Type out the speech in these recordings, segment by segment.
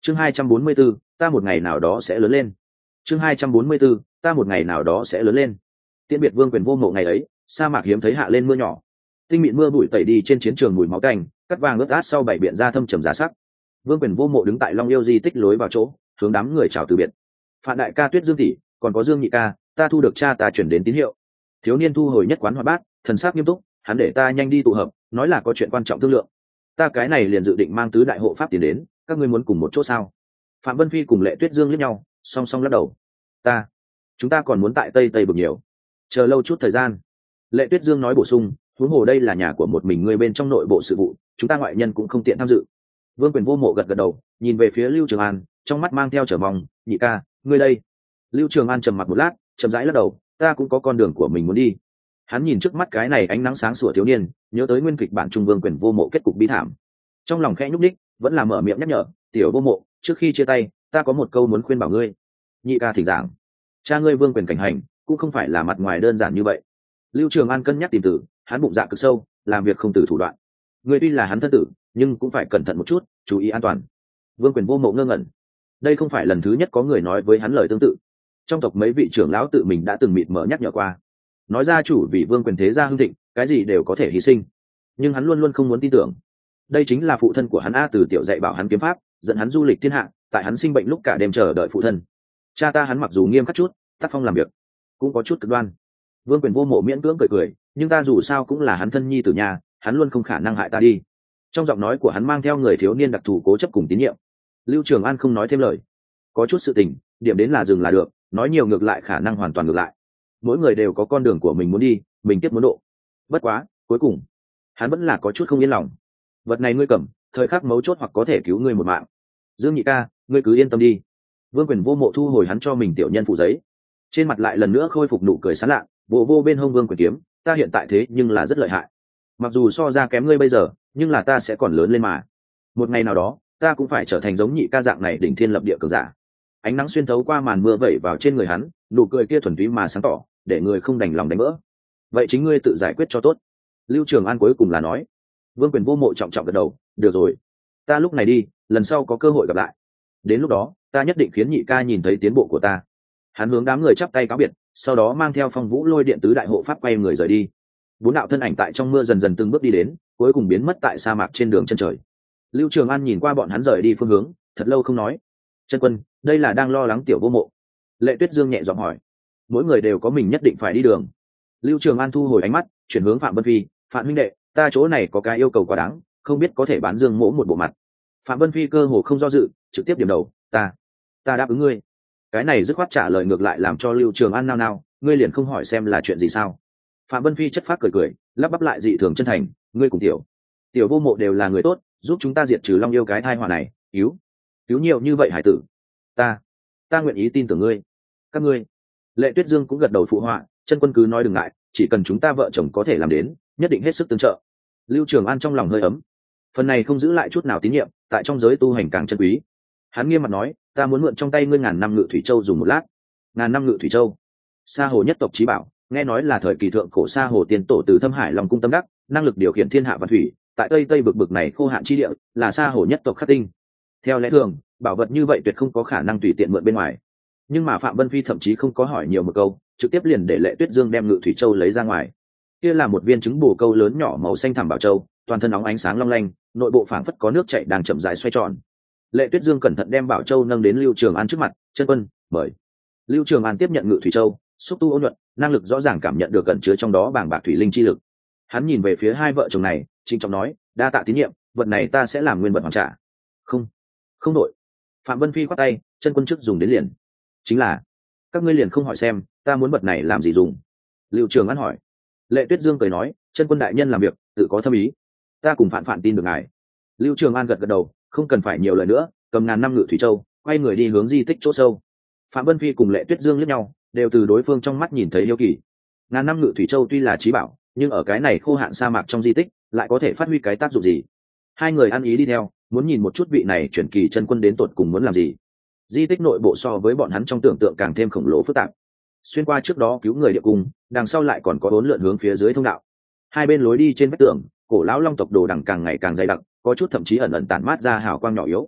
Chương 244, ta một ngày nào đó sẽ lớn lên. Chương 244, ta một ngày nào đó sẽ lớn lên. Tiễn biệt Vương Quyền Vô Mộ ngày ấy, sa mạc hiếm thấy hạ lên mưa nhỏ. Tinh mịn mưa bụi tẩy đi trên chiến trường mùi máu tanh, cắt vàng ướt át sau bảy biển ra thâm trầm giá sắc. Vương Quyền Vô Mộ đứng tại Long Yêu di tích lối vào chỗ, hướng đám người chào từ biệt. Phạm đại ca, Tuyết Dương tỷ, còn có Dương nhị ca, ta thu được cha ta chuyển đến tín hiệu. Thiếu niên thu hồi nhất quán hoạt bát, thần sắc nghiêm túc, hắn để ta nhanh đi tụ hợp, nói là có chuyện quan trọng thương lượng. Ta cái này liền dự định mang tứ đại hộ pháp tiến đến, các ngươi muốn cùng một chỗ sao? Phạm Vân Phi cùng Lệ Tuyết Dương liếc nhau, song song lắc đầu. Chúng ta còn muốn tại Tây Tây bực nhiều, chờ lâu chút thời gian. Lệ Tuyết Dương nói bổ sung, huống hồ đây là nhà của một mình ngươi bên trong nội bộ sự vụ, chúng ta ngoại nhân cũng không tiện tham dự. Vương Quyền Vô Mộ gật gật đầu, nhìn về phía Lưu Trường An, trong mắt mang theo trở mong. Nhị ca, ngươi đây? Lưu Trường An trầm mặc một lát, chậm rãi lắc đầu. Ta cũng có con đường của mình muốn đi. Hắn nhìn trước mắt cái này ánh nắng sáng sủa thiếu niên, nhớ tới nguyên kịch bản Trung Vương Quyền Vô Mộ kết cục bi thảm, trong lòng khẽ nhúc đích, vẫn là mở miệng nhắc nhở. Tiểu Vô Mộ, trước khi chia tay, ta có một câu muốn khuyên bảo ngươi. Nhị ca thỉnh giảng. Cha ngươi Vương Quyền cảnh hành, cũng không phải là mặt ngoài đơn giản như vậy. Lưu Trường An cân nhắc tìm từ, hắn bụng dạ cực sâu, làm việc không từ thủ đoạn. Ngươi tuy là hắn thân tử, nhưng cũng phải cẩn thận một chút, chú ý an toàn. Vương Quyền Vô Mộ ngơ ngẩn. Đây không phải lần thứ nhất có người nói với hắn lời tương tự. Trong tộc mấy vị trưởng lão tự mình đã từng mịt mờ nhắc nhở qua, nói ra chủ vì Vương Quyền thế gia hưng thịnh, cái gì đều có thể hy sinh, nhưng hắn luôn luôn không muốn tin tưởng. Đây chính là phụ thân của hắn A từ tiểu dạy bảo hắn kiếm pháp, dẫn hắn du lịch thiên hạ, tại hắn sinh bệnh lúc cả đêm chờ đợi phụ thân. Cha ta hắn mặc dù nghiêm khắc chút, tác phong làm việc cũng có chút cực đoan. Vương Quyền Vô Mộ miễn cưỡng cười, nhưng ta dù sao cũng là hắn thân nhi tử nhà, hắn luôn không khả năng hại ta đi. Trong giọng nói của hắn mang theo người thiếu niên đặc thù cố chấp cùng tín nhiệm. Lưu Trường An không nói thêm lời. Có chút sự tình, điểm đến là dừng là được, nói nhiều ngược lại khả năng hoàn toàn ngược lại. Mỗi người đều có con đường của mình muốn đi, mình tiếp muốn độ. Bất quá, cuối cùng, hắn vẫn là có chút không yên lòng. Vật này ngươi cầm, thời khắc mấu chốt hoặc có thể cứu ngươi một mạng. Dương nhị ca, ngươi cứ yên tâm đi. Vương Quyền Vô Mộ thu hồi hắn cho mình tiểu nhân phụ giấy, trên mặt lại lần nữa khôi phục nụ cười sán lạ, vô bên hông Vương Quyền kiếm, ta hiện tại thế nhưng là rất lợi hại. Mặc dù so ra kém ngươi bây giờ, nhưng là ta sẽ còn lớn lên mà. Một ngày nào đó, ta cũng phải trở thành giống nhị ca dạng này đỉnh thiên lập địa cường giả. Ánh nắng xuyên thấu qua màn mưa vẩy vào trên người hắn, nụ cười kia thuần túy mà sáng tỏ, để người không đành lòng đánh vỡ. Vậy chính ngươi tự giải quyết cho tốt. Lưu Trường An cuối cùng là nói. Vương Quyền Vô Mộ trọng trọng gật đầu, được rồi, ta lúc này đi, lần sau có cơ hội gặp lại. Đến lúc đó, ta nhất định khiến nhị ca nhìn thấy tiến bộ của ta. Hắn hướng đám người chắp tay cáo biệt, sau đó mang theo Phong Vũ Lôi Điện tứ đại hộ pháp quay người rời đi. Bốn đạo thân ảnh tại trong mưa dần dần từng bước đi đến, cuối cùng biến mất tại sa mạc trên đường chân trời. Lưu Trường An nhìn qua bọn hắn rời đi phương hướng, thật lâu không nói. Chân quân, đây là đang lo lắng Tiểu Vô Mộ? Lệ Tuyết Dương nhẹ giọng hỏi. Mỗi người đều có mình nhất định phải đi đường. Lưu Trường An thu hồi ánh mắt, chuyển hướng Phạm Vân Phi. Phạm huynh đệ, ta chỗ này có cái yêu cầu quá đáng, không biết có thể bán Dương Mỗ một bộ mặt. Phạm Vân Phi cơ hồ không do dự, trực tiếp điểm đầu. Ta đáp ứng ngươi. Cái này dứt khoát trả lời ngược lại làm cho Lưu Trường An nao nao, ngươi liền không hỏi xem là chuyện gì sao? Phạm Vân Phi chất phác cười, lắp bắp lại dị thường chân thành, ngươi cùng Tiểu Vô Mộ đều là người tốt, giúp chúng ta diệt trừ Long Yêu cái thai họa này, cứu nhiều như vậy hải tử. Ta nguyện ý tin tưởng ngươi. Các ngươi. Lệ Tuyết Dương cũng gật đầu phụ họa, chân quân cứ nói đừng ngại, chỉ cần chúng ta vợ chồng có thể làm đến, nhất định hết sức tương trợ. Lưu Trường An trong lòng hơi ấm. Phần này không giữ lại chút nào tín nhiệm, tại trong giới tu hành càng chân quý. Hắn nghiêm mặt nói, ta muốn mượn trong tay ngươi 1000 năm Ngự Thủy Châu dùng một lát. 1000 năm Ngự Thủy Châu, Sa Hồ nhất tộc chí bảo, nghe nói là thời kỳ thượng cổ Sa Hồ tiên tổ từ Thâm Hải Long cung tâm đắc, năng lực điều khiển thiên hạ và thủy, tại Tây bực này khô hạn chi địa, là Sa Hồ nhất tộc khắc tinh. Theo lẽ thường, bảo vật như vậy tuyệt không có khả năng tùy tiện mượn bên ngoài. Nhưng mà Phạm Vân Phi thậm chí không có hỏi nhiều một câu, trực tiếp liền để Lệ Tuyết Dương đem Ngự Thủy Châu lấy ra ngoài. Kia là một viên trứng bồ câu lớn nhỏ màu xanh thẳm bảo châu, toàn thân óng ánh sáng long lanh, nội bộ phảng phất có nước chảy đang chậm rãi xoay tròn. Lệ Tuyết Dương cẩn thận đem bảo châu nâng đến Lưu Trường An trước mặt, chân quân, mời. Lưu Trường An tiếp nhận Ngự Thủy Châu, xúc tu ôn nhuận, năng lực rõ ràng cảm nhận được cẩn chứa trong đó bàng bạc thủy linh chi lực. Hắn nhìn về phía hai vợ chồng này, trịnh trọng nói, đa tạ tín nhiệm, vật này ta sẽ làm nguyên vật hoàn trả. Không đội. Phạm Vân Phi khoát tay, chân quân chức dùng đến liền. Chính là, các ngươi liền không hỏi xem, ta muốn vật này làm gì dùng? Lưu Trường An hỏi. Lệ Tuyết Dương cười nói, chân quân đại nhân làm việc tự có thâm ý, ta cùng Phạn tin được ngài. Lưu Trường An gật đầu, không cần phải nhiều lời nữa, cầm 1000 năm Ngự Thủy Châu, quay người đi hướng di tích chỗ sâu. Phạm Vân Phi cùng Lệ Tuyết Dương liếc nhau, đều từ đối phương trong mắt nhìn thấy yêu kỳ. 1000 năm Ngự Thủy Châu tuy là chí bảo, nhưng ở cái này khô hạn sa mạc trong di tích, lại có thể phát huy cái tác dụng gì? Hai người ăn ý đi theo, muốn nhìn một chút vị này chuyển kỳ chân quân đến tột cùng muốn làm gì. Di tích nội bộ so với bọn hắn trong tưởng tượng càng thêm khổng lồ phức tạp. Xuyên qua trước đó cứu người địa cung, đằng sau lại còn có 4 lượn hướng phía dưới thông đạo. Hai bên lối đi trên vách tường, cổ lão long tộc đồ đằng càng ngày càng dày đặc, có chút thậm chí ẩn ẩn tản mát ra hào quang nhỏ yếu.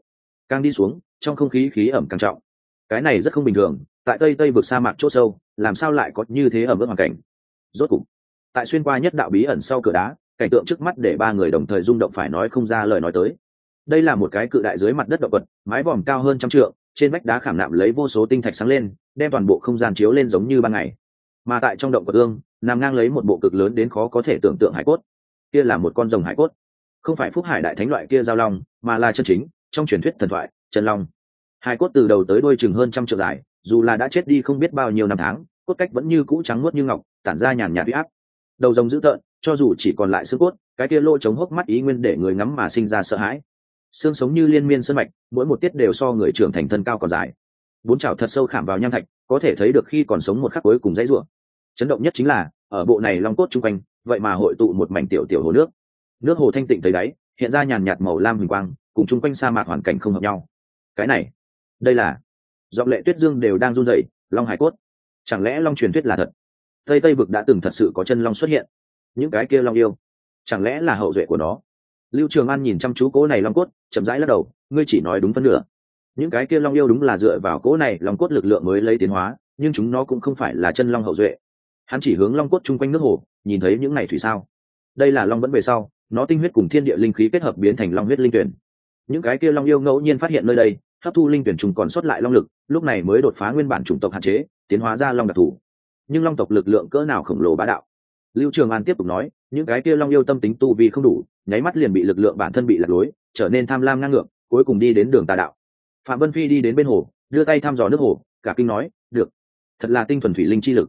Càng đi xuống, trong không khí khí ẩm càng trọng. Cái này rất không bình thường, tại tây vực sa mạc chỗ sâu, làm sao lại có như thế ẩm ướt hoàn cảnh. Rốt cục, tại xuyên qua nhất đạo bí ẩn sau cửa đá, cảnh tượng trước mắt để ba người đồng thời rung động phải nói không ra lời nói tới. Đây là một cái cự đại dưới mặt đất động vật, mái vòm cao hơn 100 trượng, trên vách đá khảm nạm lấy vô số tinh thạch sáng lên, đem toàn bộ không gian chiếu lên giống như ban ngày. Mà tại trong động vật ương, nằm ngang lấy một bộ cực lớn đến khó có thể tưởng tượng hải cốt. Kia là một con rồng hải cốt, không phải Phúc Hải đại thánh loại kia giao long, mà là chân chính trong truyền thuyết thần thoại chân long. Hải cốt từ đầu tới đuôi chừng hơn 100 trượng dài, dù là đã chết đi không biết bao nhiêu năm tháng, cốt cách vẫn như cũ trắng muốt như ngọc, tản ra nhàn nhạt uy áp. Đầu rồng dữ tợn, cho dù chỉ còn lại xương cốt, cái kia lỗ trống hốc mắt ý nguyên để người ngắm mà sinh ra sợ hãi. Xương sống như liên miên sơn mạch, mỗi một tiết đều so người trưởng thành thân cao còn dài. Bốn chảo thật sâu khảm vào nham thạch, có thể thấy được khi còn sống một khắc cuối cùng dãy rủa. Chấn động nhất chính là, ở bộ này long cốt chung quanh, vậy mà hội tụ một mảnh tiểu tiểu hồ nước. Nước hồ thanh tịnh tới đáy, hiện ra nhàn nhạt màu lam huỳnh quang, cùng chung quanh sa mạc hoàn cảnh không hợp nhau. Cái này, đây là giọng Lệ Tuyết Dương đều đang run rẩy, long hải cốt. Chẳng lẽ long truyền thuyết là thật? Tây vực đã từng thật sự có chân long xuất hiện. Những cái kia long yêu, chẳng lẽ là hậu duệ của nó? Lưu Trường An nhìn chăm chú cỗ này long cốt, chậm rãi lắc đầu, ngươi chỉ nói đúng phân nửa. Những cái kia long yêu đúng là dựa vào cỗ này long cốt lực lượng mới lấy tiến hóa, nhưng chúng nó cũng không phải là chân long hậu duệ. Hắn chỉ hướng long cốt chung quanh nước hồ, nhìn thấy những này thủy sao. Đây là long vẫn về sau, nó tinh huyết cùng thiên địa linh khí kết hợp biến thành long huyết linh tuyển. Những cái kia long yêu ngẫu nhiên phát hiện nơi đây, hấp thu linh tuyển trùng còn sót lại long lực, lúc này mới đột phá nguyên bản chủng tộc hạn chế, tiến hóa ra long đặc thù. Nhưng long tộc lực lượng cỡ nào khổng lồ bá đạo. Lưu Trường An tiếp tục nói, những cái kia long yêu tâm tính tu vi không đủ, nháy mắt liền bị lực lượng bản thân bị lạc lối, trở nên tham lam ngang ngược, cuối cùng đi đến đường tà đạo. Phạm Vân Phi đi đến bên hồ, đưa tay thăm dò nước hồ, cả kinh nói, được, thật là tinh thuần thủy linh chi lực,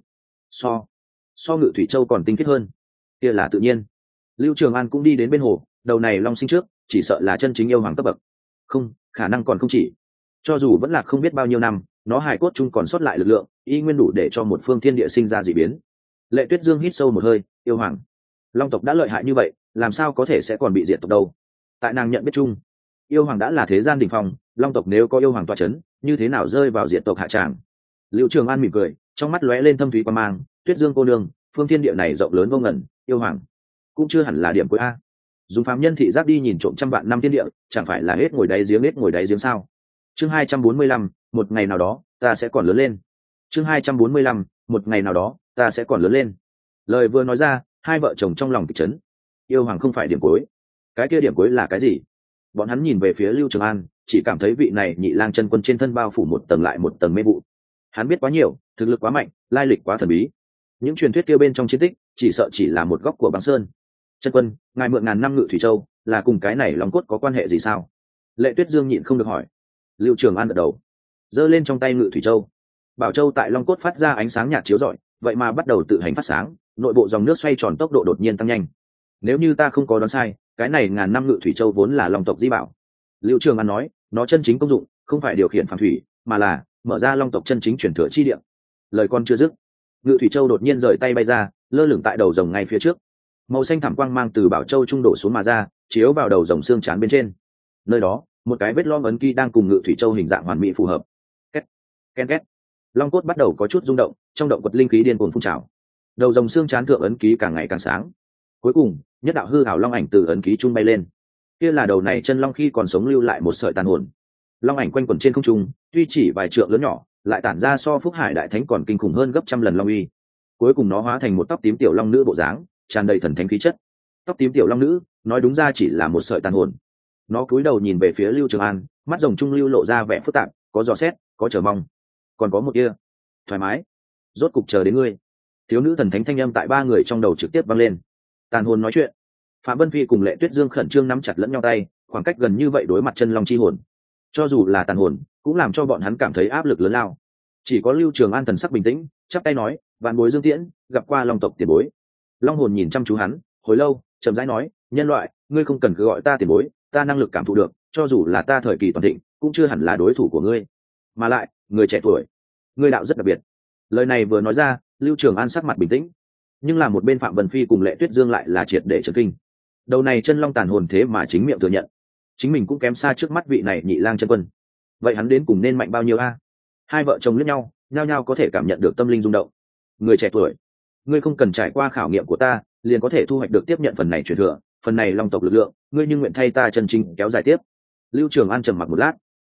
so Ngự Thủy Châu còn tinh khiết hơn. Kia là tự nhiên. Lưu Trường An cũng đi đến bên hồ, đầu này long sinh trước, chỉ sợ là chân chính yêu hoàng cấp bậc. Không, khả năng còn không chỉ. Cho dù vẫn là không biết bao nhiêu năm, nó hài cốt chung còn sót lại lực lượng, y nguyên đủ để cho một phương thiên địa sinh ra dị biến. Lệ Tuyết Dương hít sâu một hơi, yêu hoàng, long tộc đã lợi hại như vậy, làm sao có thể sẽ còn bị diệt tộc đâu? Tại nàng nhận biết chung, yêu hoàng đã là thế gian đỉnh phong, long tộc nếu có yêu hoàng tọa chấn, như thế nào rơi vào diệt tộc hạ tràng? Lưu Trường An mỉm cười, trong mắt lóe lên thâm thúy quan mang, Tuyết Dương cô nương, phương thiên địa này rộng lớn vô ngần, yêu hoàng cũng chưa hẳn là điểm cuối a. Dùng phàm nhân thị giác đi nhìn trộm trăm vạn năm thiên địa, chẳng phải là hết ngồi đáy giếng sao? Chương 245, một ngày nào đó, ta sẽ còn lớn lên. Chương 245, một ngày nào đó, ta sẽ còn lớn lên. Lời vừa nói ra, hai vợ chồng trong lòng kịch chấn. Yêu hoàng không phải điểm cuối. Cái kia điểm cuối là cái gì? Bọn hắn nhìn về phía Lưu Trường An, chỉ cảm thấy vị này nhị lang chân quân trên thân bao phủ một tầng lại một tầng mê vụ. Hắn biết quá nhiều, thực lực quá mạnh, lai lịch quá thần bí. Những truyền thuyết kia bên trong chiến tích, chỉ sợ chỉ là một góc của băng sơn. Chân quân, ngài mượn ngàn năm Ngự Thủy Châu, là cùng cái này long cốt có quan hệ gì sao? Lệ Tuyết Dương nhịn không được hỏi. Lưu Trường An gật đầu, giơ lên trong tay Ngự Thủy Châu. Bảo Châu tại long cốt phát ra ánh sáng nhạt chiếu rọi, vậy mà bắt đầu tự hành phát sáng, nội bộ dòng nước xoay tròn tốc độ đột nhiên tăng nhanh. Nếu như ta không có đoán sai, cái này ngàn năm Ngự Thủy Châu vốn là long tộc di bảo. Lưu Trường An nói, nó chân chính công dụng không phải điều khiển phàm thủy, mà là mở ra long tộc chân chính truyền thừa chi địa. Lời con chưa dứt, Ngự Thủy Châu đột nhiên rời tay bay ra, lơ lửng tại đầu rồng ngay phía trước. Màu xanh thẳm quang mang từ Bảo Châu trung đổ xuống mà ra, chiếu vào đầu rồng xương trán bên trên. Nơi đó, một cái vết lõm ấn ký đang cùng Ngự Thủy Châu hình dạng hoàn mỹ phù hợp. Két, ken két. Long cốt bắt đầu có chút rung động, trong động quật linh khí điên cuồng phun trào. Đầu rồng xương trán thượng ấn ký càng ngày càng sáng. Cuối cùng, nhất đạo hư ảo long ảnh từ ấn ký trung bay lên. Kia là đầu này chân long khi còn sống lưu lại một sợi tàn hồn. Long ảnh quanh quẩn trên không trung, tuy chỉ vài trượng lớn nhỏ, lại tản ra so Phúc Hải đại thánh còn kinh khủng hơn gấp trăm lần long uy. Cuối cùng nó hóa thành một tóc tím tiểu long nữ bộ dáng, tràn đầy thần thánh khí chất. Tóc tím tiểu long nữ, nói đúng ra chỉ là một sợi tàn hồn. Nó cúi đầu nhìn về phía Lưu Trường An, mắt rồng trung lưu lộ ra vẻ phức tạp, có dò xét, có chờ mong, còn có một kia thoải mái. Rốt cục chờ đến ngươi. Thiếu nữ thần thánh thanh âm tại ba người trong đầu trực tiếp vang lên. Tàn hồn nói chuyện. Phạm Vân Phi cùng Lệ Tuyết Dương khẩn trương nắm chặt lẫn nhau tay, khoảng cách gần như vậy đối mặt chân long chi hồn. Cho dù là tàn hồn, cũng làm cho bọn hắn cảm thấy áp lực lớn lao. Chỉ có Lưu Trường An thần sắc bình tĩnh, chắp tay nói, vạn bối Dương Tiễn, gặp qua long tộc tiền bối. Long hồn nhìn chăm chú hắn, hồi lâu, chậm rãi nói, nhân loại, ngươi không cần cứ gọi ta tiền bối, ta năng lực cảm thụ được, cho dù là ta thời kỳ toàn thịnh, cũng chưa hẳn là đối thủ của ngươi. Mà lại, người trẻ tuổi, ngươi đạo rất đặc biệt. Lời này vừa nói ra, Lưu Trường An sắc mặt bình tĩnh, nhưng là một bên Phạm Vân Phi cùng Lệ Tuyết Dương lại là triệt để chấn kinh. Đầu này chân long tàn hồn thế mà chính miệng thừa nhận, chính mình cũng kém xa trước mắt vị này nhị lang chân quân. Vậy hắn đến cùng nên mạnh bao nhiêu a? Hai vợ chồng liếc nhau, nhao nhao có thể cảm nhận được tâm linh rung động. Người trẻ tuổi, ngươi không cần trải qua khảo nghiệm của ta, liền có thể thu hoạch được tiếp nhận phần này truyền thừa, phần này long tộc lực lượng, ngươi nhưng nguyện thay ta chân chính kéo dài tiếp. Lưu Trường An trầm mặc một lát,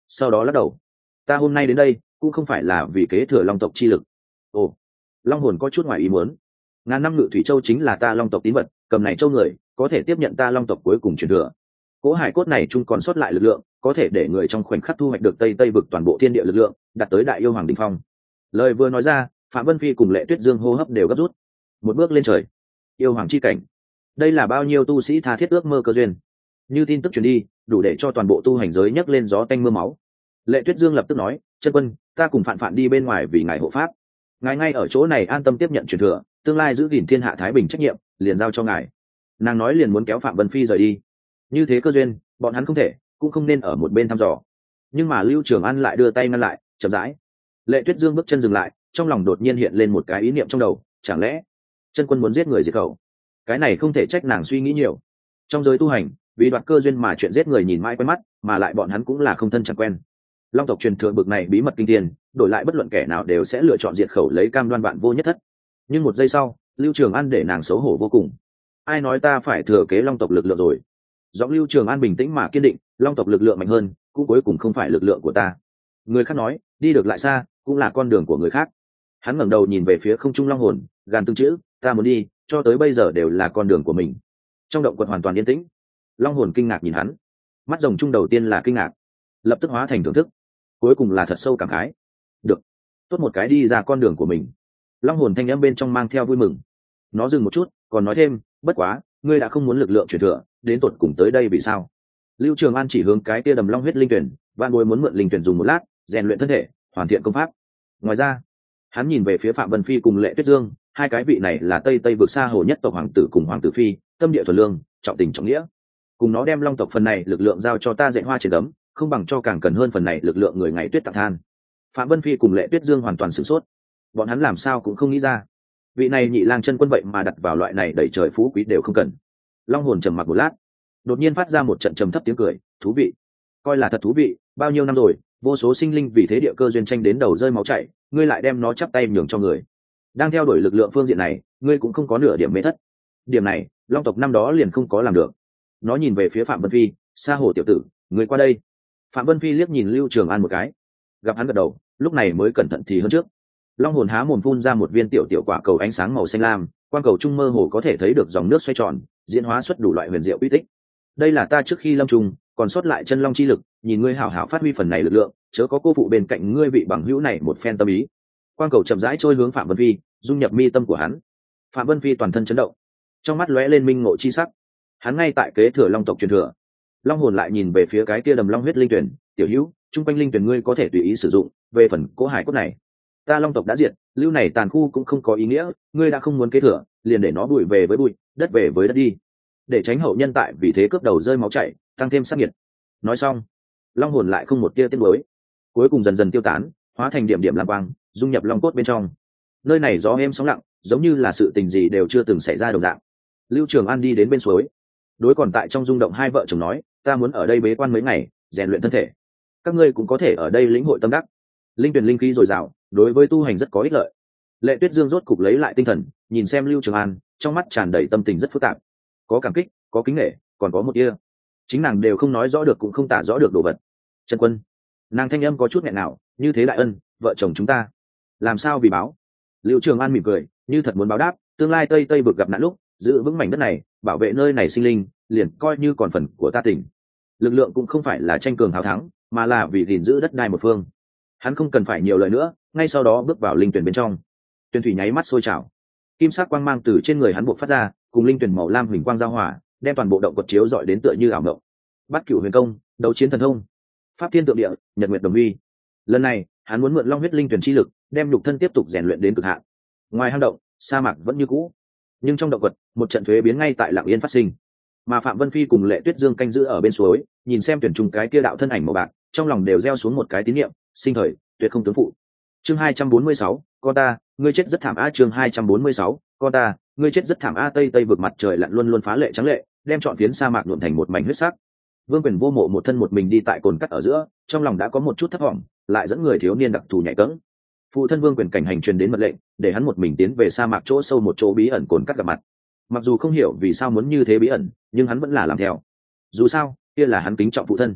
sau đó lắc đầu. Ta hôm nay đến đây cũng không phải là vì kế thừa long tộc chi lực. Ồ, long hồn có chút ngoài ý muốn. Ngàn năm ngự thủy châu chính là ta long tộc tín vật, cầm này châu người có thể tiếp nhận ta long tộc cuối cùng truyền thừa. Cỗ hải cốt này chung còn sót lại lực lượng, có thể để người trong khoảnh khắc thu hoạch được tây vực toàn bộ thiên địa lực lượng, đạt tới đại yêu hoàng đỉnh phong. Lời vừa nói ra, Phạm Vân Phi cùng Lệ Tuyết Dương hô hấp đều gấp rút. Một bước lên trời, yêu hoàng chi cảnh, đây là bao nhiêu tu sĩ tha thiết ước mơ cơ duyên. Như tin tức truyền đi, đủ để cho toàn bộ tu hành giới nhấc lên gió tanh mưa máu. Lệ Tuyết Dương lập tức nói, chân quân, ta cùng Phạn Phạn đi bên ngoài vì ngài hộ pháp, ngài ngay ở chỗ này an tâm tiếp nhận truyền thừa, tương lai giữ gìn thiên hạ thái bình trách nhiệm liền giao cho ngài. Nàng nói liền muốn kéo Phạm Vân Phi rời đi. Như thế cơ duyên, bọn hắn không thể, cũng không nên ở một bên thăm dò. Nhưng mà Lưu Trường An lại đưa tay ngăn lại, chậm rãi. Lệ Tuyết Dương bước chân dừng lại, trong lòng đột nhiên hiện lên một cái ý niệm trong đầu, chẳng lẽ chân quân muốn giết người diệt khẩu? Cái này không thể trách nàng suy nghĩ nhiều. Trong giới tu hành, vì đoạt cơ duyên mà chuyện giết người nhìn mãi quen mắt, mà lại bọn hắn cũng là không thân chẳng quen. Long tộc truyền thừa bực này bí mật kinh thiên, đổi lại bất luận kẻ nào đều sẽ lựa chọn diệt khẩu lấy cam đoan bạn vô nhất thất. Nhưng một giây sau, Lưu Trường An để nàng xấu hổ vô cùng. Ai nói ta phải thừa kế long tộc lực lượng rồi? Giọng Lưu Trường An bình tĩnh mà kiên định, long tộc lực lượng mạnh hơn, cũng cuối cùng không phải lực lượng của ta. Người khác nói, đi được lại xa, cũng là con đường của người khác. Hắn ngẩng đầu nhìn về phía không trung long hồn, gàn từng chữ, ta muốn đi, cho tới bây giờ đều là con đường của mình. Trong động quật hoàn toàn yên tĩnh. Long hồn kinh ngạc nhìn hắn, mắt rồng trung đầu tiên là kinh ngạc, lập tức hóa thành thưởng thức, cuối cùng là thật sâu cảm khái. Được, tốt một cái đi ra con đường của mình. Long hồn thanh âm bên trong mang theo vui mừng. Nó dừng một chút, còn nói thêm, bất quá, ngươi đã không muốn lực lượng truyền thừa, đến tột cùng tới đây vì sao? Lưu Trường An chỉ hướng cái kia đầm long huyết linh tuyển, van bối muốn mượn linh tuyển dùng một lát, rèn luyện thân thể, hoàn thiện công pháp. Ngoài ra, hắn nhìn về phía Phạm Vân Phi cùng Lệ Tuyết Dương, hai cái vị này là tây vực xa hồ nhất tộc hoàng tử cùng hoàng tử phi, tâm địa thuần lương, trọng tình trọng nghĩa. Cùng nó đem long tộc phần này lực lượng giao cho ta dạy hoa trên gấm, không bằng cho càng cần hơn phần này lực lượng người ngày tuyết tặng than. Phạm Vân Phi cùng Lệ Tuyết Dương hoàn toàn sửng sốt, bọn hắn làm sao cũng không nghĩ ra, vị này nhị lang chân quân vậy mà đặt vào loại này đẩy trời phú quý đều không cần. Long hồn trầm mặc một lát, đột nhiên phát ra một trận trầm thấp tiếng cười, thú vị, coi là thật thú vị, bao nhiêu năm rồi, vô số sinh linh vì thế địa cơ duyên tranh đến đầu rơi máu chảy, ngươi lại đem nó chắp tay nhường cho người. Đang theo đuổi lực lượng phương diện này, ngươi cũng không có nửa điểm mê thất. Điểm này, long tộc năm đó liền không có làm được. Nó nhìn về phía Phạm Vân Phi, xa hồ tiểu tử, ngươi qua đây. Phạm Vân Phi liếc nhìn Lưu Trường An một cái, gặp hắn gật đầu, lúc này mới cẩn thận thì hơn trước. Long hồn há mồm phun ra một viên tiểu tiểu quả cầu ánh sáng màu xanh lam, quang cầu trung mơ hồ có thể thấy được dòng nước xoay tròn, diễn hóa xuất đủ loại huyền diệu uy tích. Đây là ta trước khi lâm trùng còn sót lại chân long chi lực, nhìn ngươi hảo hảo phát huy phần này lực lượng, chớ có cô phụ bên cạnh ngươi vị bằng hữu này một phen tâm ý. Quang cầu chậm rãi trôi hướng Phạm Vân Phi, dung nhập mi tâm của hắn. Phạm Vân Phi toàn thân chấn động, trong mắt lóe lên minh ngộ chi sắc. Hắn ngay tại kế thừa long tộc truyền thừa. Long hồn lại nhìn về phía cái kia đầm long huyết linh tuyển, tiểu hữu, trung quanh linh tuyển ngươi có thể tùy ý sử dụng, về phần cỗ hải cốt này, ta long tộc đã diệt, lưu này tàn khu cũng không có ý nghĩa, ngươi đã không muốn kế thừa, liền để nó bụi về với bụi, đất về với đất đi, để tránh hậu nhân tại vì thế cướp đầu rơi máu chảy, tăng thêm sát nhiệt. Nói xong, long hồn lại không một tia tiếc nuối, cuối cùng dần dần tiêu tán, hóa thành điểm điểm lam quang, dung nhập long cốt bên trong. Nơi này gió êm sóng lặng, giống như là sự tình gì đều chưa từng xảy ra đồng dạng. Lưu Trường An đi đến bên suối, đối còn tại trong rung động hai vợ chồng nói, ta muốn ở đây bế quan mấy ngày, rèn luyện thân thể, các ngươi cũng có thể ở đây lĩnh hội tâm đắc. Linh tuyển linh khí dồi dào, đối với tu hành rất có ích lợi. Lệ Tuyết Dương rốt cục lấy lại tinh thần, nhìn xem Lưu Trường An, trong mắt tràn đầy tâm tình rất phức tạp, có cảm kích, có kính nể, còn có một tia chính nàng đều không nói rõ được cũng không tả rõ được đồ vật. Chân quân, nàng thanh âm có chút nghẹn nào, như thế đại ân, vợ chồng chúng ta làm sao vì báo? Lưu Trường An mỉm cười, như thật muốn báo đáp, tương lai tây vực gặp nạn lúc, giữ vững mảnh đất này, bảo vệ nơi này sinh linh, liền coi như còn phần của ta tỉnh. Lực lượng cũng không phải là tranh cường hào thắng, mà là vì gìn giữ đất đai một phương. Hắn không cần phải nhiều lời nữa, ngay sau đó bước vào linh tuyển bên trong. Tuyển thủy nháy mắt sôi trào, kim sắc quang mang từ trên người hắn buộc phát ra, cùng linh tuyển màu lam huỳnh quang giao hòa, đem toàn bộ động quật chiếu dọi đến tựa như ảo mộng. Bát cửu huyền công, đấu chiến thần thông, pháp thiên tượng địa, nhật nguyệt đồng uy. Lần này, hắn muốn mượn long huyết linh tuyển chi lực, đem nhục thân tiếp tục rèn luyện đến cực hạn. Ngoài hang động, sa mạc vẫn như cũ, nhưng trong động quật, một trận thuế biến ngay tại lặng yên phát sinh. Mà Phạm Vân Phi cùng Lệ Tuyết Dương canh giữ ở bên suối, nhìn xem tuyển trùng cái kia đạo thân ảnh màu bạc, trong lòng đều gieo xuống một cái tín niệm, sinh thời tuyệt không tướng phụ. Chương 246, con ta, ngươi chết rất thảm a. Chương 246, con ta, ngươi chết rất thảm a. Tây vực mặt trời lặn luôn luôn phá lệ trắng lệ, đem trọn phiến sa mạc nhuộm thành một mảnh huyết sắc. Vương Quyền Vô Mộ một thân một mình đi tại cồn cắt ở giữa, trong lòng đã có một chút thất vọng, lại dẫn người thiếu niên đặc thù nhạy cẫng. Phụ thân Vương Quyền cảnh hành truyền đến mật lệnh, để hắn một mình tiến về sa mạc chỗ sâu một chỗ bí ẩn cồn cắt gặp mặt. Mặc dù không hiểu vì sao muốn như thế bí ẩn, nhưng hắn vẫn là làm theo. Dù sao, kia là hắn kính trọng phụ thân.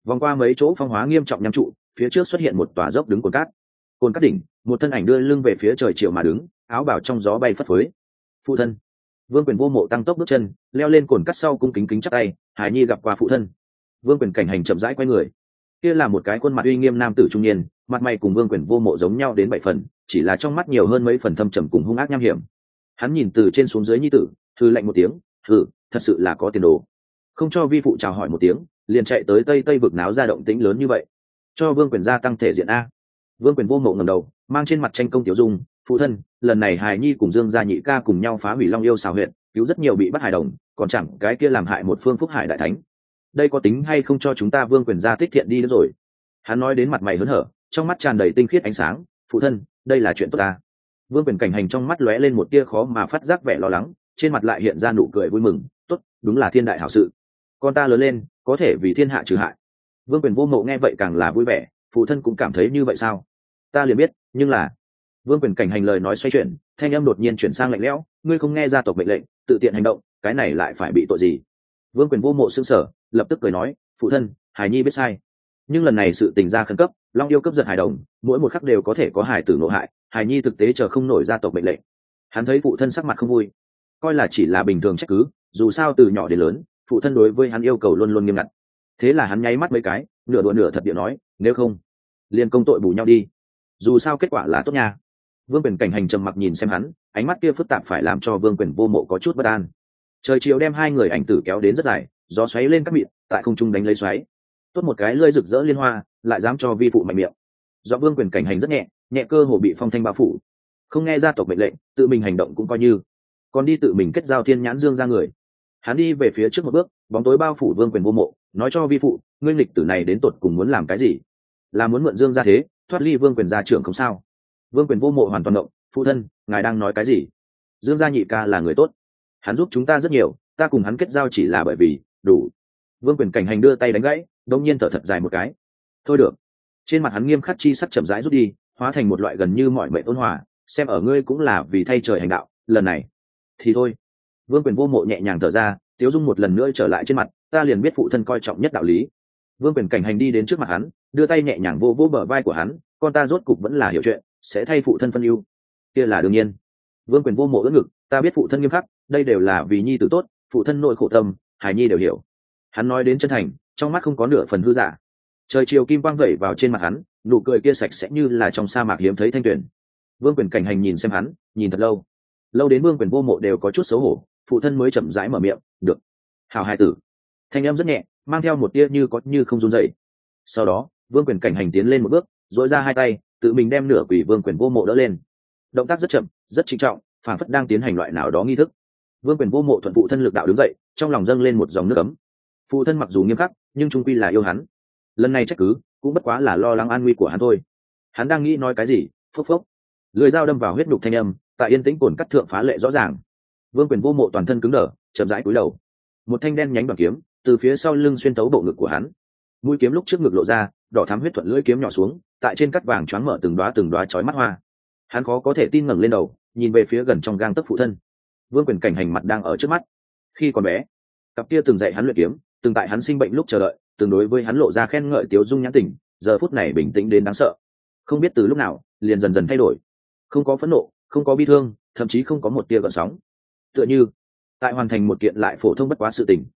Vòng qua mấy chỗ phong hóa nghiêm trọng nham trụ, phía trước xuất hiện một tòa dốc đứng cồn cát đỉnh, một thân ảnh đưa lưng về phía trời chiều mà đứng, áo bào trong gió bay phất phới. Phụ thân. Vương Quyền Vô Mộ tăng tốc bước chân, leo lên cồn cát sau cung kính kính chắp tay, Hải Nhi gặp qua phụ thân. Vương Quyền Cảnh Hành chậm rãi quay người. Kia là một cái khuôn mặt uy nghiêm nam tử trung niên, mặt mày cùng Vương Quyền Vô Mộ giống nhau đến 7 phần, chỉ là trong mắt nhiều hơn mấy phần thâm trầm cùng hung ác nham hiểm. Hắn nhìn từ trên xuống dưới nhi tử, hừ lạnh một tiếng, hừ, thật sự là có tiền đồ. Không cho vi phụ chào hỏi một tiếng, liền chạy tới tây vực náo ra động tĩnh lớn như vậy, cho Vương Quyền gia tăng thể diện a. Vương Quyền Vô Mộ ngẩng đầu, mang trên mặt tranh công tiểu dung, phụ thân, lần này Hải Nhi cùng Dương gia nhị ca cùng nhau phá hủy Long Yêu xào huyện, cứu rất nhiều bị bắt hài đồng, còn chẳng cái kia làm hại một phương phúc hải đại thánh. Đây có tính hay không cho chúng ta Vương Quyền gia tích thiện đi nữa rồi. Hắn nói đến mặt mày hớn hở, trong mắt tràn đầy tinh khiết ánh sáng, phụ thân, đây là chuyện tốt ta. Vương Quyền Cảnh Hành trong mắt lóe lên một tia khó mà phát giác vẻ lo lắng, trên mặt lại hiện ra nụ cười vui mừng, tốt, đúng là thiên đại hảo sự. Con ta lớn lên, có thể vì thiên hạ trừ hại. Vương Quyền Vô Mộ nghe vậy càng là vui vẻ, phụ thân cũng cảm thấy như vậy sao? Ta liền biết, nhưng là Vương Quyền Cảnh Hành lời nói xoay chuyển, thanh âm đột nhiên chuyển sang lạnh lẽo, ngươi không nghe gia tộc mệnh lệnh, tự tiện hành động, cái này lại phải bị tội gì? Vương Quyền Vô Mộ sững sờ, lập tức cười nói, phụ thân, Hải Nhi biết sai, nhưng lần này sự tình ra khẩn cấp, Long Yêu cướp giật hài đồng, mỗi một khắc đều có thể có hài tử nộ hại, Hải Nhi thực tế chờ không nổi gia tộc mệnh lệnh. Hắn thấy phụ thân sắc mặt không vui, coi là chỉ là bình thường trách cứ, dù sao từ nhỏ đến lớn, phụ thân đối với hắn yêu cầu luôn luôn nghiêm ngặt. Thế là hắn nháy mắt mấy cái, nửa đùa nửa thật điệu nói, nếu không, liền công tội bù nhau đi, dù sao kết quả là tốt nha. Vương Quyền Cảnh Hành trầm mặc nhìn xem hắn, ánh mắt kia phức tạp phải làm cho Vương Quyền Vô Mộ có chút bất an. Trời chiều đem hai người ảnh tử kéo đến rất dài, gió xoáy lên các miệng, tại không trung đánh lấy xoáy. Tốt một cái lưỡi rực rỡ liên hoa, lại dám cho vi phụ mạnh miệng. Do Vương Quyền Cảnh Hành rất nhẹ, nhẹ cơ hồ bị phong thanh bao phủ. Không nghe gia tộc mệnh lệnh, tự mình hành động cũng coi như, còn đi tự mình kết giao thiên nhãn Dương ra người. Hắn đi về phía trước một bước, bóng tối bao phủ Vương Quyền Vô Mộ, nói cho vi phụ, ngươi nghịch tử này đến tột cùng muốn làm cái gì? Là muốn mượn Dương ra thế, thoát ly Vương Quyền gia trưởng không sao? Vương Quyền Vô Mộ hoàn toàn động, phụ thân, ngài đang nói cái gì? Dương gia nhị ca là người tốt, hắn giúp chúng ta rất nhiều, ta cùng hắn kết giao chỉ là bởi vì đủ. Vương Quyền Cảnh Hành đưa tay đánh gãy, đông nhiên thở thật dài một cái. Thôi được. Trên mặt hắn nghiêm khắc chi sắc chậm rãi rút đi, hóa thành một loại gần như mọi mệnh ôn hòa, xem ở ngươi cũng là vì thay trời hành đạo, lần này thì thôi. Vương Quyền Vô Mộ nhẹ nhàng thở ra, tiếu dung một lần nữa trở lại trên mặt, ta liền biết phụ thân coi trọng nhất đạo lý. Vương Quyền Cảnh Hành đi đến trước mặt hắn, đưa tay nhẹ nhàng vô vô bờ vai của hắn, con ta rốt cục vẫn là hiểu chuyện, sẽ thay phụ thân phân ưu, kia là đương nhiên. Vương Quyền Vô Mộ ưỡn ngực, ta biết phụ thân nghiêm khắc, đây đều là vì nhi tử tốt, phụ thân nội khổ tâm, Hải Nhi đều hiểu. Hắn nói đến chân thành, trong mắt không có nửa phần hư giả. Trời chiều kim quang vẩy vào trên mặt hắn, nụ cười kia sạch sẽ như là trong sa mạc hiếm thấy thanh tuyển. Vương Quyền Cảnh Hành nhìn xem hắn, nhìn thật lâu, lâu đến Vương Quyền Vô Mộ đều có chút xấu hổ, phụ thân mới chậm rãi mở miệng, được, hảo hài tử. Thanh âm rất nhẹ, mang theo một tia như có như không run rẩy. Sau đó Vương Quyền Cảnh Hành tiến lên một bước, duỗi ra hai tay, tự mình đem nửa quỷ Vương Quyền Vô Mộ đỡ lên. Động tác rất chậm, rất trịnh trọng, phảng phất đang tiến hành loại nào đó nghi thức. Vương Quyền Vô Mộ thuận phụ thân lực đạo đứng dậy, trong lòng dâng lên một dòng nước ấm. Phụ thân mặc dù nghiêm khắc, nhưng trung quy là yêu hắn. Lần này trách cứ cũng bất quá là lo lắng an nguy của hắn thôi. Hắn đang nghĩ nói cái gì, phốc phốc, lưỡi dao đâm vào huyết nhục thanh âm, tại yên tĩnh cồn cắt thượng phá lệ rõ ràng. Vương Quyền Vô Mộ toàn thân cứng đờ, chậm rãi cúi đầu. Một thanh đen nhánh đoàn kiếm từ phía sau lưng xuyên tấu bộ ngực của hắn. Mũi kiếm lúc trước ngực lộ ra, đỏ thắm huyết thuận lưỡi kiếm nhỏ xuống, tại trên cắt vàng choáng mở từng đóa chói mắt hoa. Hắn khó có thể tin ngẩng lên đầu, nhìn về phía gần trong gang tấc phụ thân. Vương Quyền Cảnh Hành mặt đang ở trước mắt. Khi còn bé, cặp kia từng dạy hắn luyện kiếm, từng tại hắn sinh bệnh lúc chờ đợi, từng đối với hắn lộ ra khen ngợi tiếu dung nhãn tình, giờ phút này bình tĩnh đến đáng sợ. Không biết từ lúc nào, liền dần dần thay đổi. Không có phẫn nộ, không có bi thương, thậm chí không có một tia gợn sóng. Tựa như tại hoàn thành một kiện lại phổ thông bất quá sự tình.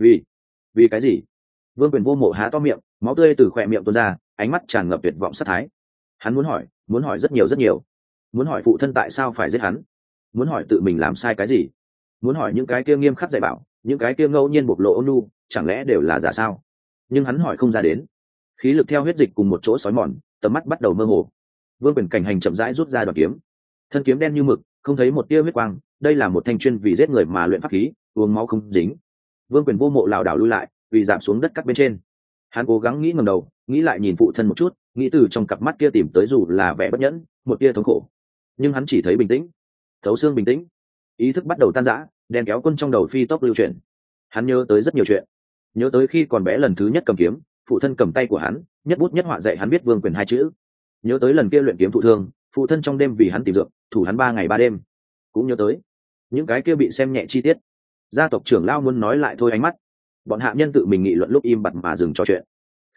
Vì cái gì? Vương Quyền Vô Mộ há to miệng, máu tươi từ khóe miệng tuôn ra, ánh mắt tràn ngập tuyệt vọng sát thái. Hắn muốn hỏi rất nhiều. Muốn hỏi phụ thân tại sao phải giết hắn, muốn hỏi tự mình làm sai cái gì, muốn hỏi những cái kia nghiêm khắc dạy bảo, những cái kia ngẫu nhiên bộc lộ ôn nhu, chẳng lẽ đều là giả sao? Nhưng hắn hỏi không ra đến. Khí lực theo huyết dịch cùng một chỗ sói mòn, tầm mắt bắt đầu mơ hồ. Vương Quyền Cảnh Hành chậm rãi rút ra đoạn kiếm. Thân kiếm đen như mực, không thấy một tia huyết quang, đây là một thanh chuyên vì giết người mà luyện pháp khí, uống máu không dính. Vương Quyền Vô Mộ lảo đảo lui lại, vì giảm xuống đất cắt bên trên. Hắn cố gắng nghĩ ngẩng đầu, nghĩ lại nhìn phụ thân một chút, nghĩ từ trong cặp mắt kia tìm tới dù là vẻ bất nhẫn, một tia thống khổ. Nhưng hắn chỉ thấy bình tĩnh, thấu xương bình tĩnh. Ý thức bắt đầu tan rã, đèn kéo quân trong đầu phi tốc lưu chuyển. Hắn nhớ tới rất nhiều chuyện, nhớ tới khi còn bé lần thứ nhất cầm kiếm, phụ thân cầm tay của hắn, nhất bút nhất họa dạy hắn biết Vương Quyền hai chữ. Nhớ tới lần kia luyện kiếm thụ thương, phụ thân trong đêm vì hắn tìm dược, thủ hắn 3 ngày 3 đêm. Cũng nhớ tới những cái kia bị xem nhẹ chi tiết. Gia tộc trưởng lão muốn nói lại thôi ánh mắt. Bọn hạ nhân tự mình nghị luận lúc im bặt mà dừng trò chuyện.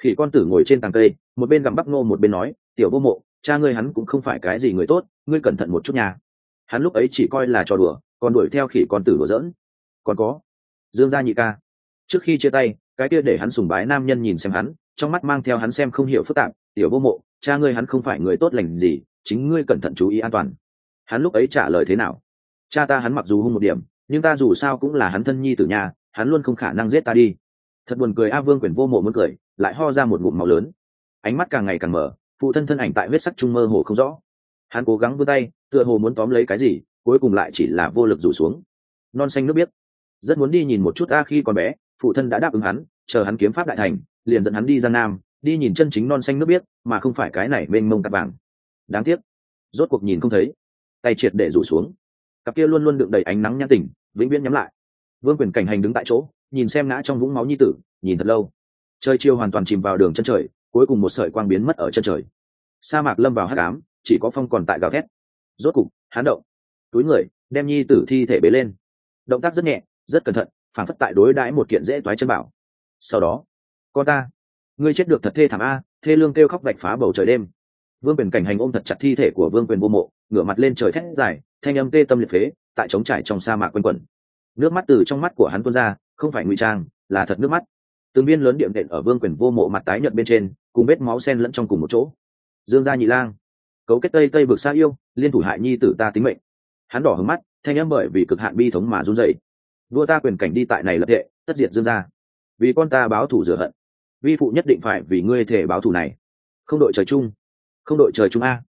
Khỉ con tử ngồi trên tàng cây, một bên gặm bắp ngô một bên nói, tiểu vô mộ, cha ngươi hắn cũng không phải cái gì người tốt, ngươi cẩn thận một chút nha. Hắn lúc ấy chỉ coi là trò đùa, còn đuổi theo khỉ con tử đùa giỡn. Còn có Dương gia nhị ca, trước khi chia tay, cái kia để hắn sùng bái nam nhân nhìn xem hắn, trong mắt mang theo hắn xem không hiểu phức tạp, tiểu vô mộ, cha ngươi hắn không phải người tốt lành gì, chính ngươi cẩn thận chú ý an toàn. Hắn lúc ấy trả lời thế nào? Cha ta hắn mặc dù hung một điểm, nhưng ta dù sao cũng là hắn thân nhi tử nhà, hắn luôn không khả năng giết ta đi. Thật buồn cười a. Vương Quyền vô mộ muốn cười, lại ho ra một ngụm máu lớn, ánh mắt càng ngày càng mở, phụ thân thân ảnh tại huyết sắc trung mơ hồ không rõ. Hắn cố gắng vươn tay, tựa hồ muốn tóm lấy cái gì, cuối cùng lại chỉ là vô lực rủ xuống. Non xanh nước biếc, rất muốn đi nhìn một chút a. Khi còn bé, phụ thân đã đáp ứng hắn, chờ hắn kiếm pháp đại thành, liền dẫn hắn đi Giang Nam, đi nhìn chân chính non xanh nước biếc, mà không phải cái này mênh mông cát vàng. Đáng tiếc, rốt cuộc nhìn không thấy, tay triệt để rủ xuống, cặp kia luôn luôn đựng đầy ánh nắng nhãn tỉnh vĩnh viễn nhắm lại. Vương Quyền cảnh hành đứng tại chỗ, nhìn xem ngã trong vũng máu nhi tử, nhìn thật lâu. Trời chiều hoàn toàn chìm vào đường chân trời, cuối cùng một sợi quang biến mất ở chân trời. Sa mạc lâm vào hắc ám, chỉ có phong còn tại gào thét. Rốt cục, hắn động, túi người, đem nhi tử thi thể bế lên. Động tác rất nhẹ, rất cẩn thận, phản phất tại đối đãi một kiện dễ toái chân bảo. Sau đó, con ta, ngươi chết được thật thê thảm a. Thê lương kêu khóc vạch phá bầu trời đêm. Vương Quyền cảnh hành ôm thật chặt thi thể của Vương Quyền vô mộ, ngửa mặt lên trời thét dài, thanh âm tê tâm liệt phế, tại trống trải trong sa mạc quanh quẩn. Nước mắt từ trong mắt của hắn tuôn ra, không phải ngụy trang, là thật nước mắt. Từng viên lớn điểm đệm ở Vương Quyền vô mộ mặt tái nhợt bên trên, cùng vết máu xen lẫn trong cùng một chỗ. Dương gia nhị lang, cấu kết tây tây vực xa yêu, liên thủ hại nhi tử ta tính mệnh. Hắn đỏ hứng mắt, thanh âm bởi vì cực hạn bi thống mà run rẩy. Vua ta quyền cảnh đi tại này lập thệ, tất diệt Dương gia. Vì con ta báo thù rửa hận, vi phụ nhất định phải vì ngươi thể báo thù này. Không đội trời chung, không đội trời chung a.